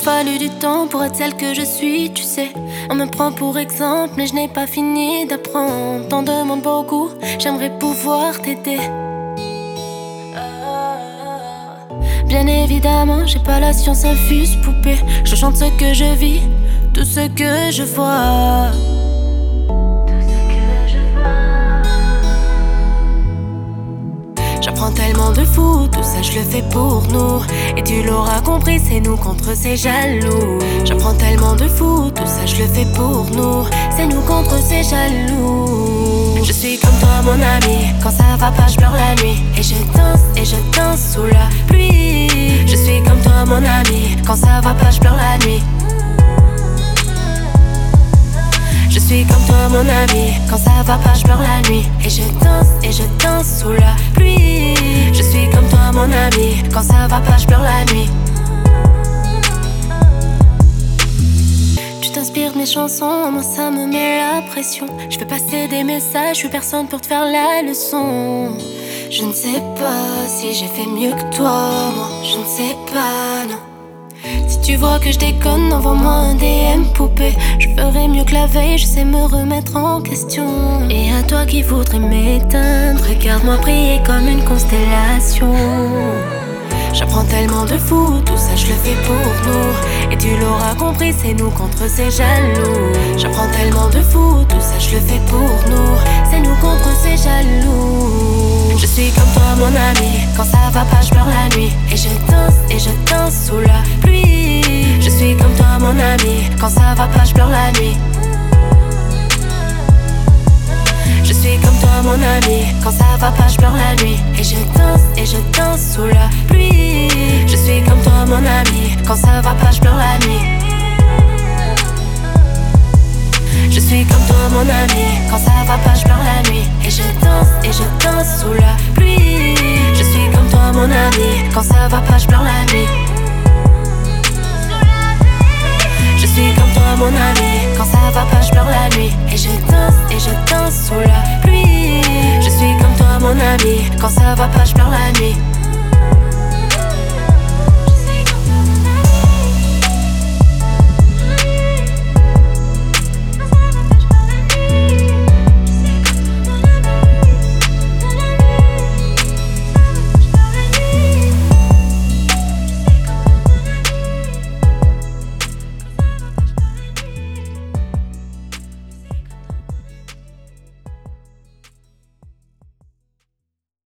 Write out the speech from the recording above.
fallu du temps pour être celle que je suis, tu sais. On me prend pour exemple, mais je n'ai pas fini d'apprendre. T'en demandes beaucoup, j'aimerais pouvoir t'aider. Bien évidemment, j'ai pas la science infuse, poupée. Je chante ce que je vis, tout ce que je vois. J'apprends tellement de fou, tout ça je le fais pour nous. Et tu l'auras compris, c'est nous contre ces jaloux. J'apprends tellement de fou, tout ça je le fais pour nous. C'est nous contre ces jaloux. Je suis comme toi mon ami, quand ça va pas je pleure la nuit. Et je danse sous la pluie. Je suis comme toi mon ami, quand ça va pas je pleure la nuit. Je suis comme toi mon ami, quand ça va pas je pleure la nuit. Et je danse sous la pluie. Je suis comme toi mon ami, quand ça va pas je pleure la nuit. Tu t'inspires de mes chansons, moi ça me met la pression. Je fais passer des messages, je suis personne pour te faire la leçon. Je ne sais pas si j'ai fait mieux que toi, moi je ne sais pas, non. Si tu vois que je déconne, envoie-moi un DM poupée. Je ferai mieux que la veille, je sais me remettre en question. Et à toi qui voudrais m'éteindre, regarde-moi briller comme une constellation. J'apprends tellement de fou, tout ça je le fais pour nous. Et tu l'auras compris, c'est nous contre ces jaloux. J'apprends tellement de fou, tout ça je le fais pour nous. C'est nous contre ces jaloux. Je suis comme toi mon ami, quand ça va pas je pleure la nuit. Et je danse sous la pluie. Je suis comme toi mon ami, quand ça va pas je pleure la nuit. Je suis comme toi mon ami, quand ça va pas je pleure la nuit. Et je danse sous la pluie. Je suis comme toi mon ami, quand ça va pas je pleure la nuit. Je suis comme toi mon ami, quand ça va pas je pleure la nuit. Et je danse sous la pluie. Je suis comme toi mon ami, quand ça va pas je pleure la nuit. Je suis comme toi mon ami, quand ça va pas je pleure la nuit. Et je danse sous la pluie. Je suis comme toi mon ami, quand ça va pas je pleure la nuit.